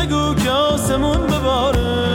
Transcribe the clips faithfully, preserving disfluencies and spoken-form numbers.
بگو که آسمون بباره.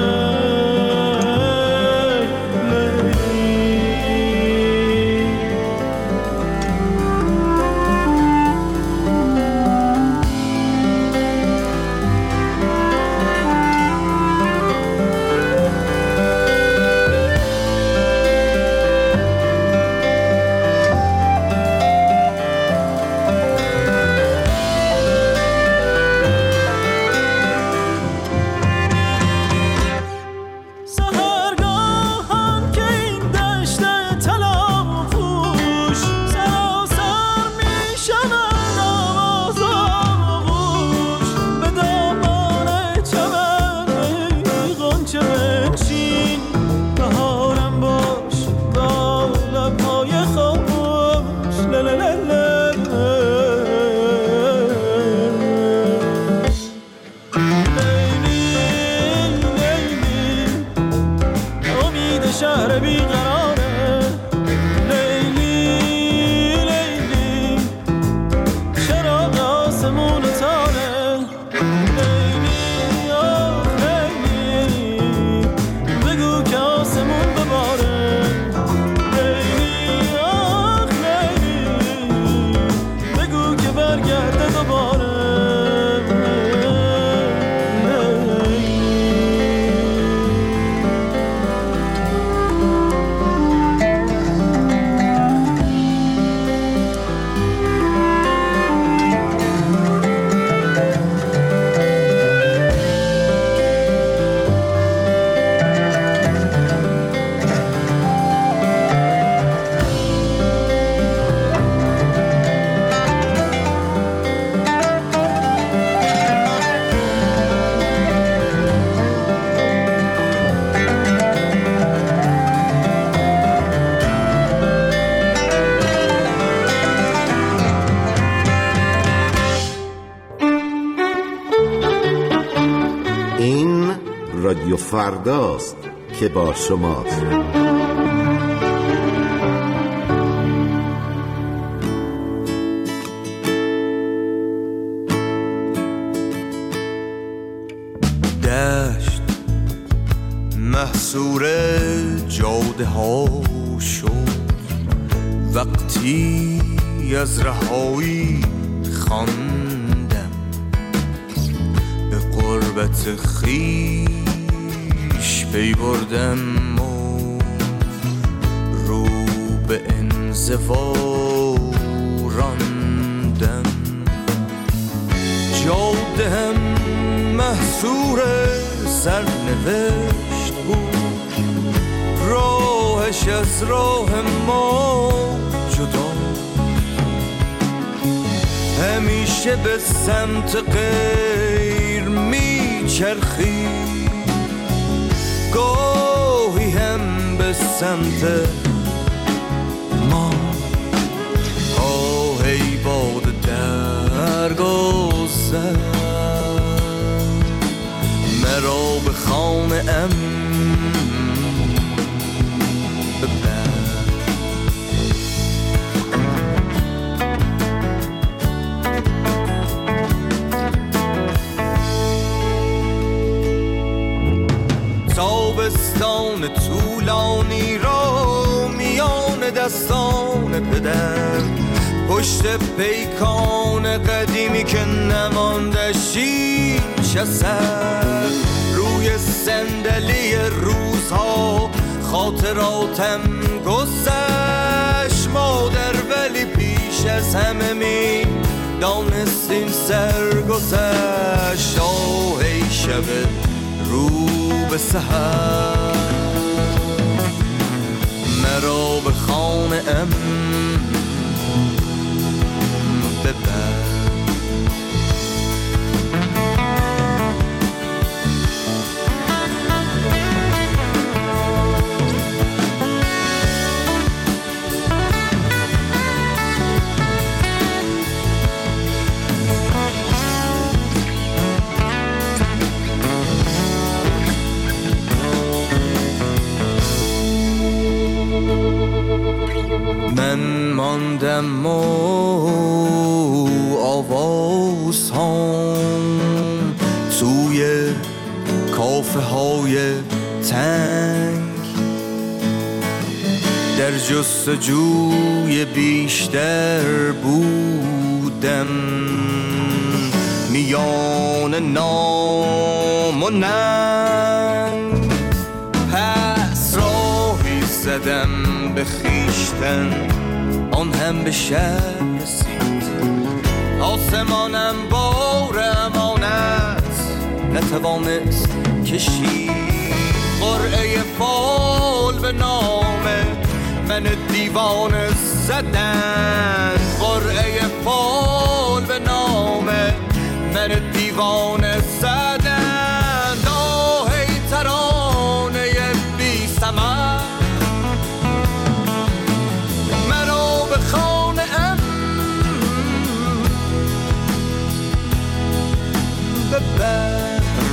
رادیو فرداست که با شماست. دشت محصور جاده ها شد وقتی از رهایی خواندم به قربت خویش پی بردم و رو به انزوا راندم. جاده هم محصور سرنوشت بود، راهش از راه ما جدا، همیشه به سمت غیر میچرخی، گاهی هم به سمت ما. آه ای باد درگذر مرا به خانه ام ببر. تابستان طولانی را میان دستان پدر، پشت پیکان قدیمی که نمانده شیش اثر، روی صندلی روزها خاطراتم گذشت مادر، ولی پیش از همه می دانستین سرگذشت. آه ای شب رو به سحر مرا به خانه ام ببر. من ماندم و آواز هم توی توی کافه های تنگ در جستجوی بیشتر بودم میان نام و ننگ پس راهی زدم به خیشتن آن هم به شب رسید آسمانم بار امانت نتوانست کشید قرعه فال به نام من دیوانه زدن قرعه فال به نام من دیوانه زدن داهی ترانه بی ثمر مرا به خانه ام ببر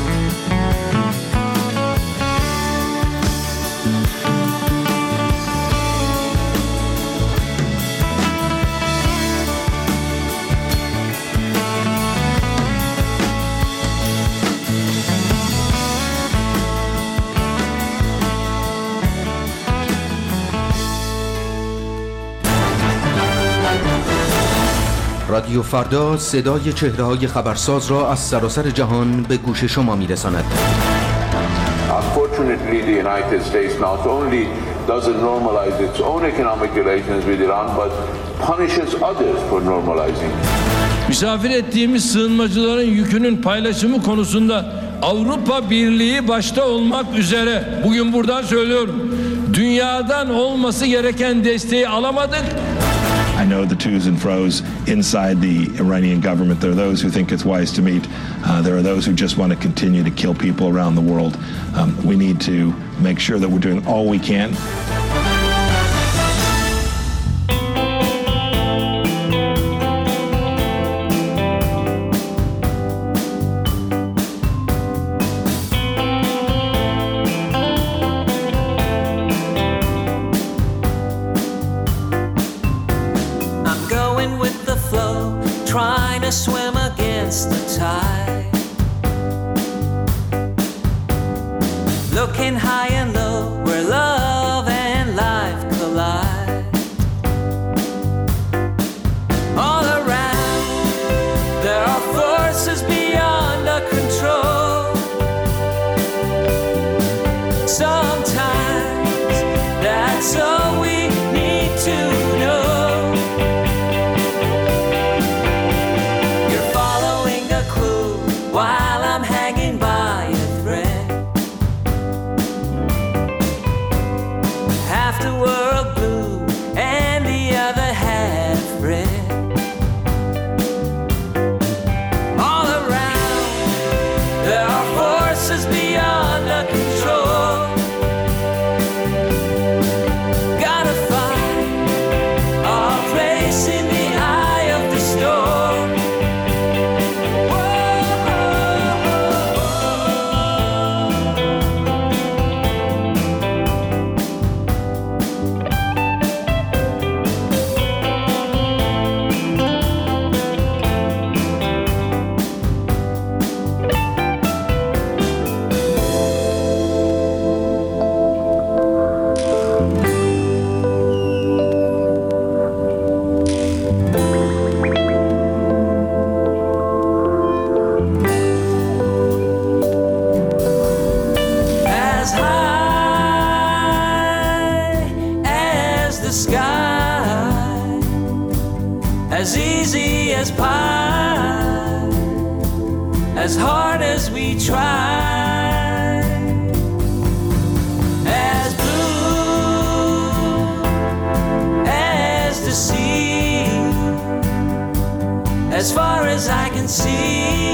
رادیو فردا صدای چهره‌های خبرساز را از سراسر جهان به گوش شما می‌رساند. Unfortunately, the United States not only doesn't normalize its own economic relations with Iran, but punishes others for normalizing. Misafir ettiğimiz sığınmacıların yükünün paylaşımı konusunda Avrupa Birliği başta olmak üzere bugün buradan söylüyorum. Dünyadan olması gereken desteği alamadık. I know the twos and fro's inside the Iranian government. There are those who think it's wise to meet. Uh, there are those who just want to continue to kill people around the world. Um, we need to make sure that we're doing all we can. Swim against the tide, looking high and low where love and life collide. All around there are forces beyond our control. Sometimes that's all we need to know. While I'm hanging by a thread, half the world blue and the other half red. All around there are forces beyond our control. Gotta find our place in the eye of the storm. As easy as pie, as hard as we try, as blue as the sea, as far as I can see,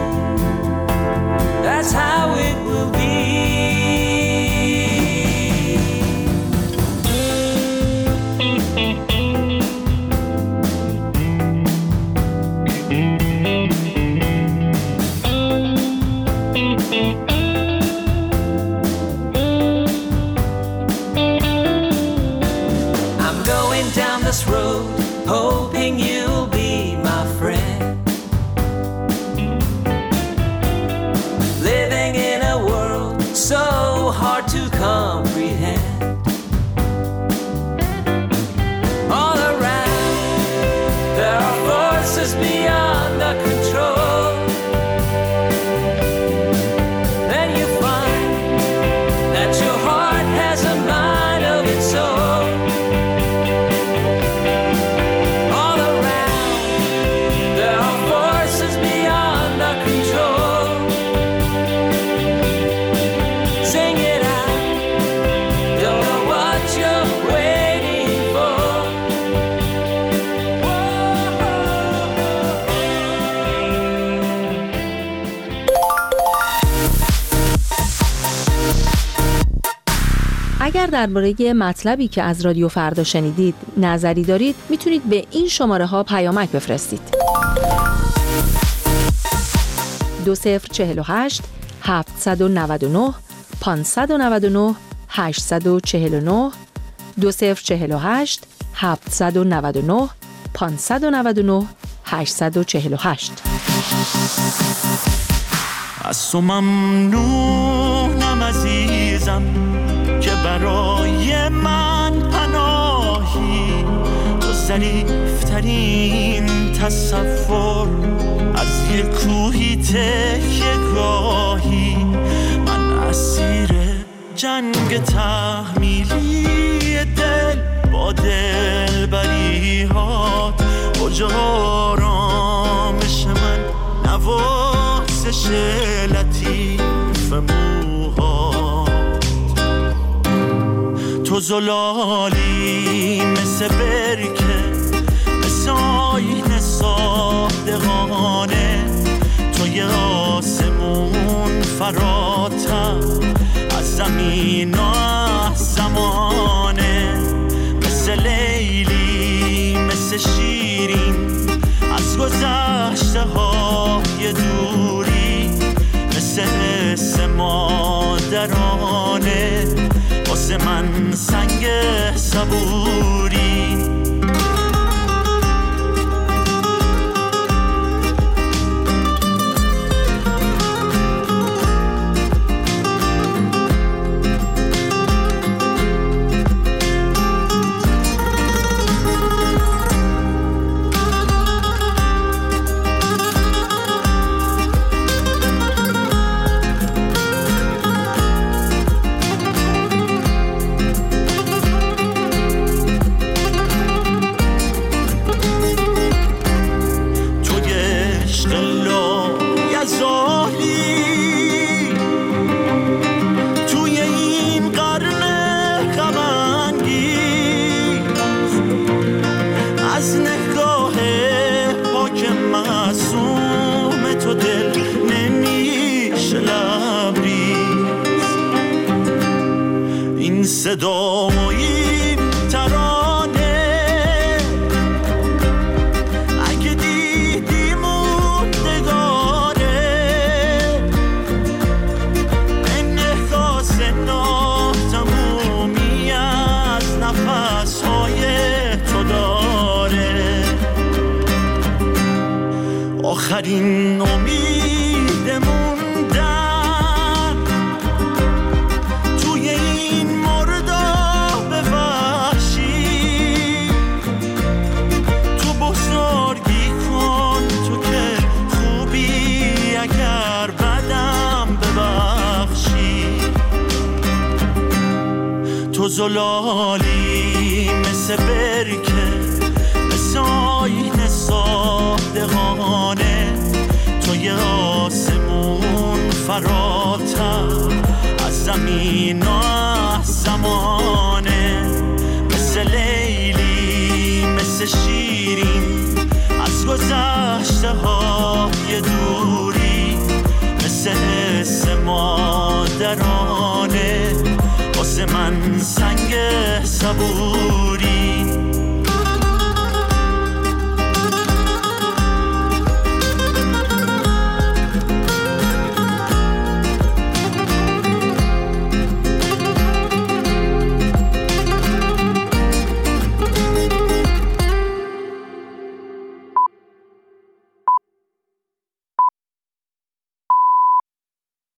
that's how it will be. This road, hoping you'll be my friend. اگر درباره مطلبی که از رادیو فردا شنیدید نظری دارید میتونید به این شماره ها پیامک بفرستید. دو صفر چهل و هشت هفتصد و نود و نه پانصد و نود و نه هشتصد و چهل و نه دو صفر چهل و هشت هفتصد و نود و نه پانصد و نود و نه هشتصد و چهل و هشت. از تو ممنونم عزیزم که برای من پناهی، تو ظریفترین تصور از یک کوهی تکیه گاهی. من اسیر جنگ تحمیلی دل با دل بریهات، کجا آرامش من نوازش لطیف موهات. تو زلالی مثل برکه، مثل آینه صادقانه، تو یه آسمون فراتر از زمین و از زمانه، مثل لیلی مثل شیرین از گذشته های دوری، مثل حس مادرانه واسه من سنگ صبوری. صدا و این ترانه اگه دیدی موندگاره، انعکاس ناتمومی از نفس‌های تو داره. آخرین امید موندن توی این تو زلالی مثل برکه، مثل آینه صادقانه، تو یه آسمون فراتر از زمین و از زمانه، مثل لیلی مثل شیرین از گذشته های دوری، مثل حس مادرانه واسه من سنگ صبوری.